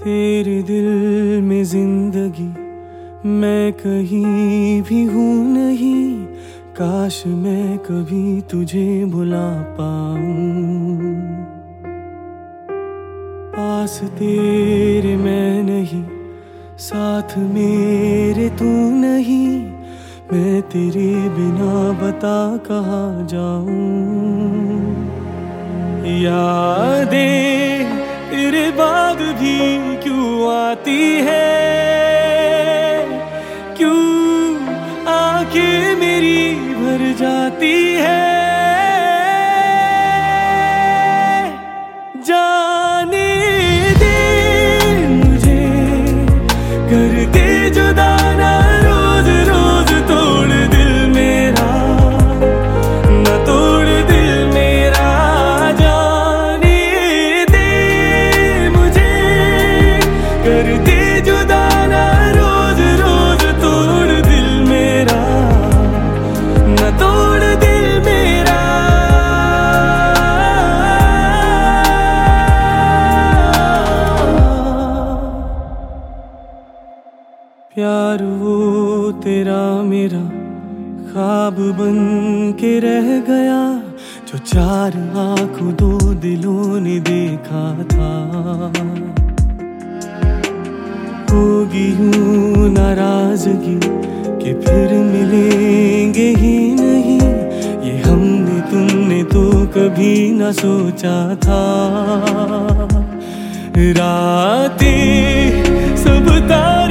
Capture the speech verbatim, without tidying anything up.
तेरे दिल में जिंदगी मैं कहीं भी हूँ नहीं, काश मैं कभी तुझे भुला पाऊं। पास तेरे मैं नहीं, साथ मेरे तू नहीं, मैं तेरे बिना बता कहाँ जाऊं। यादें तेरे बाद भी क्यों आती है, क्यों आके मेरी भर जाती है। जाने दे मुझे, कर दे जुदा ना रोज रोज, तोड़ दिल मेरा ना तोड़ दिल मेरा। जाने दे मुझे, कर दे जुदा ना रोज रोज, तोड़ दिल मेरा ना तोड़ दिल मेरा। प्यार वो तेरा मेरा ख्वाब बन के रह गया, जो चार आंखों दो दिलों ने देखा था। होगी यूं नाराजगी कि फिर मिलेंगे ही नहीं, ये हमने तुमने तो कभी न सोचा था। रातें सब